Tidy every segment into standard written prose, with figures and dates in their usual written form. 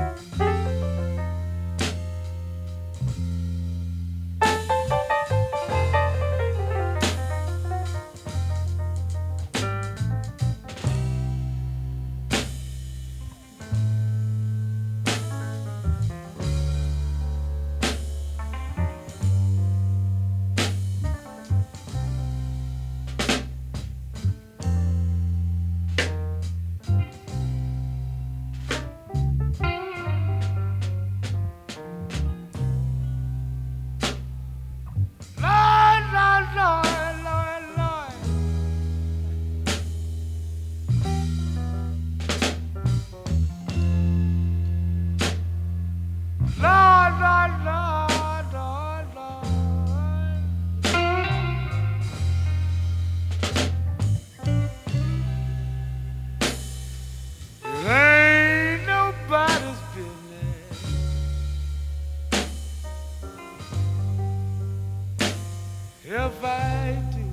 If I do,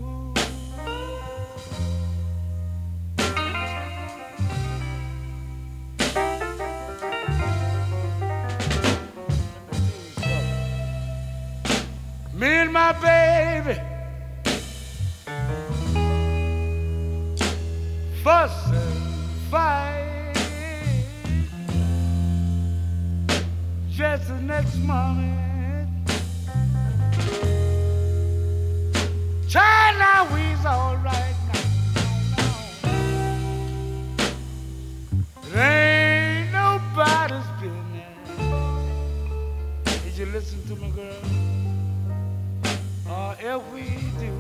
me and my baby fuss and fight just the next moment. China, we's all right now. It ain't nobody's business. Did you listen to me, girl? Or if we do,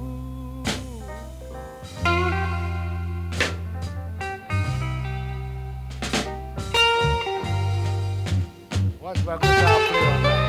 watch my guitar play all night.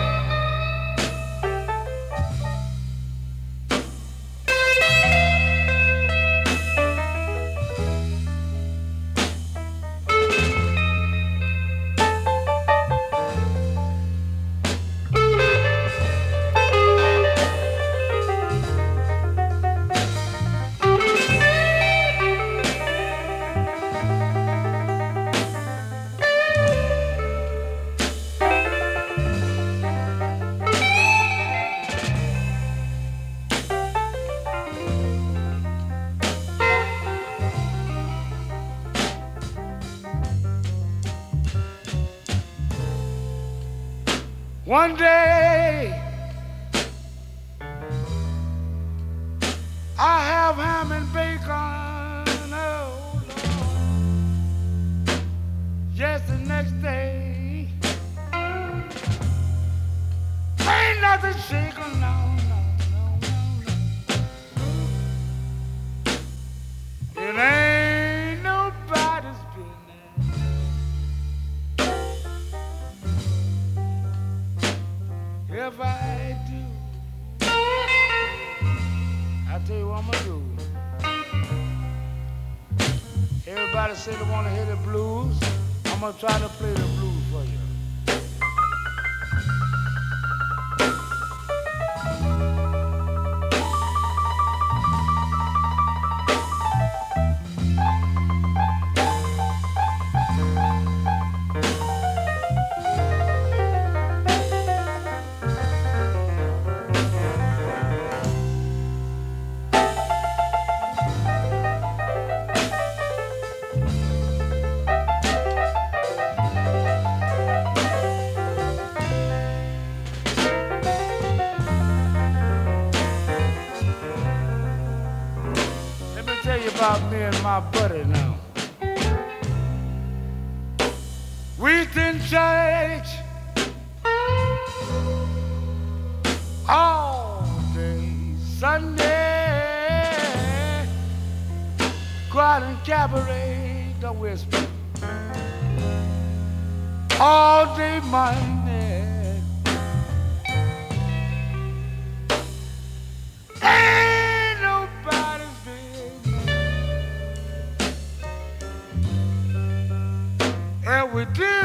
One day I have ham and bacon, oh Lord. Yes, the next day ain't nothing shaking, no, no, no, no, no. It ain't nobody's business. If I do, I'll tell you what I'm gonna do. Everybody say they wanna hear the blues. I'm gonna try to play the blues for you. About me and my buddy now. We's in church all day Sunday, go out and cabaret the whisper all day Monday. We do.